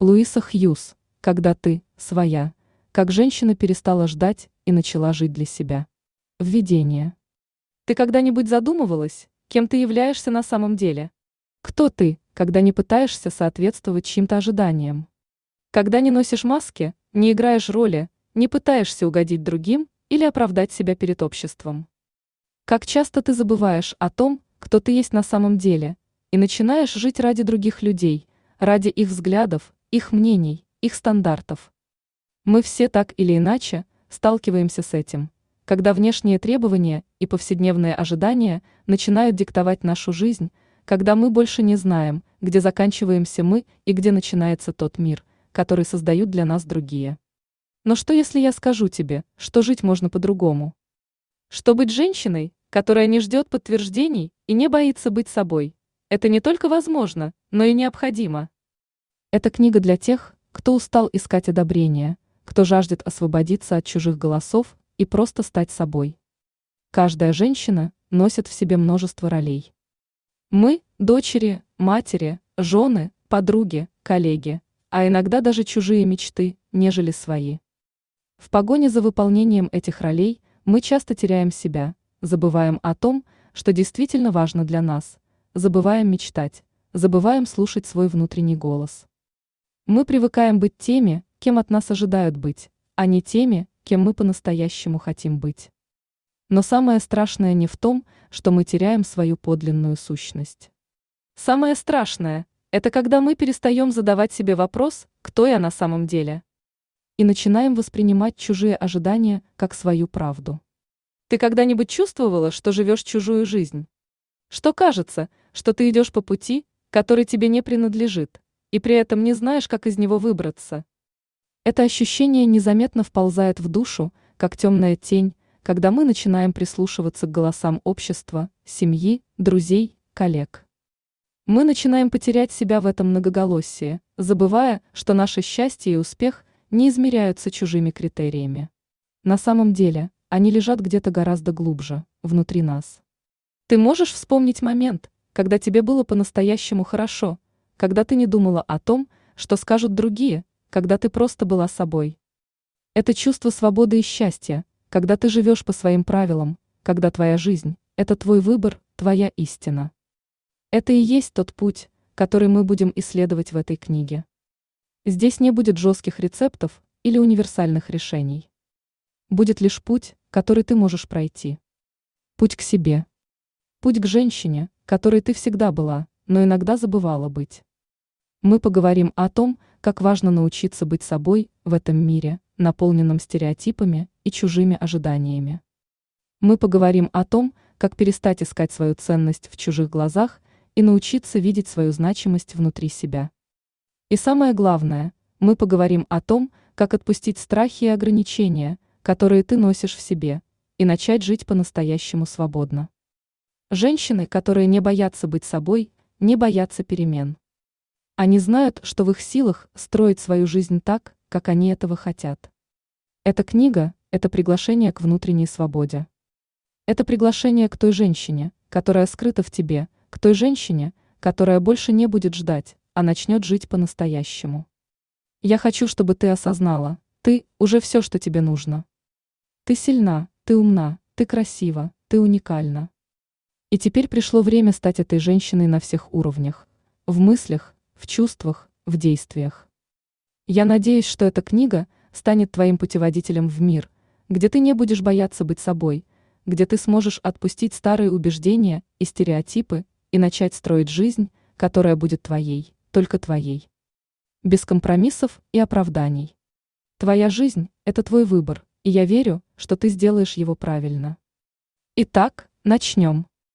Луиса Хьюз, когда ты своя, как женщина перестала ждать и начала жить для себя. Введение. Ты когда-нибудь задумывалась, кем ты являешься на самом деле? Кто ты, когда не пытаешься соответствовать чьим-то ожиданиям? Когда не носишь маски, не играешь роли, не пытаешься угодить другим или оправдать себя перед обществом? Как часто ты забываешь о том, кто ты есть на самом деле, и начинаешь жить ради других людей, ради их взглядов, их мнений, их стандартов? Мы все так или иначе сталкиваемся с этим, когда внешние требования и повседневные ожидания начинают диктовать нашу жизнь, когда мы больше не знаем, где заканчиваемся мы и где начинается тот мир, который создают для нас другие. Но что если я скажу тебе, что жить можно по-другому? Что быть женщиной, которая не ждет подтверждений и не боится быть собой, это не только возможно, но и необходимо. Это книга для тех, кто устал искать одобрения, кто жаждет освободиться от чужих голосов и просто стать собой. Каждая женщина носит в себе множество ролей. Мы – дочери, матери, жены, подруги, коллеги, а иногда даже чужие мечты, нежели свои. В погоне за выполнением этих ролей мы часто теряем себя, забываем о том, что действительно важно для нас, забываем мечтать, забываем слушать свой внутренний голос. Мы привыкаем быть теми, кем от нас ожидают быть, а не теми, кем мы по-настоящему хотим быть. Но самое страшное не в том, что мы теряем свою подлинную сущность. Самое страшное – это когда мы перестаем задавать себе вопрос, кто я на самом деле, и начинаем воспринимать чужие ожидания как свою правду. Ты когда-нибудь чувствовала, что живешь чужую жизнь? Что кажется, что ты идешь по пути, который тебе не принадлежит, и при этом не знаешь, как из него выбраться? Это ощущение незаметно вползает в душу, как темная тень, когда мы начинаем прислушиваться к голосам общества, семьи, друзей, коллег. Мы начинаем потерять себя в этом многоголосии, забывая, что наше счастье и успех не измеряются чужими критериями. На самом деле, они лежат где-то гораздо глубже, внутри нас. Ты можешь вспомнить момент, когда тебе было по-настоящему хорошо, когда ты не думала о том, что скажут другие, когда ты просто была собой. Это чувство свободы и счастья, когда ты живешь по своим правилам, когда твоя жизнь – это твой выбор, твоя истина. Это и есть тот путь, который мы будем исследовать в этой книге. Здесь не будет жестких рецептов или универсальных решений. Будет лишь путь, который ты можешь пройти. Путь к себе. Путь к женщине, которой ты всегда была, но иногда забывала быть. Мы поговорим о том, как важно научиться быть собой в этом мире, наполненном стереотипами и чужими ожиданиями. Мы поговорим о том, как перестать искать свою ценность в чужих глазах и научиться видеть свою значимость внутри себя. И самое главное, мы поговорим о том, как отпустить страхи и ограничения, которые ты носишь в себе, и начать жить по-настоящему свободно. Женщины, которые не боятся быть собой, не боятся перемен. Они знают, что в их силах строить свою жизнь так, как они этого хотят. Эта книга – это приглашение к внутренней свободе. Это приглашение к той женщине, которая скрыта в тебе, к той женщине, которая больше не будет ждать, а начнет жить по-настоящему. Я хочу, чтобы ты осознала, ты уже все, что тебе нужно. Ты сильна, ты умна, ты красива, ты уникальна. И теперь пришло время стать этой женщиной на всех уровнях, в мыслях, в чувствах, в действиях. Я надеюсь, что эта книга станет твоим путеводителем в мир, где ты не будешь бояться быть собой, где ты сможешь отпустить старые убеждения и стереотипы и начать строить жизнь, которая будет твоей, только твоей. Без компромиссов и оправданий. Твоя жизнь – это твой выбор, и я верю, что ты сделаешь его правильно. Итак, начнем.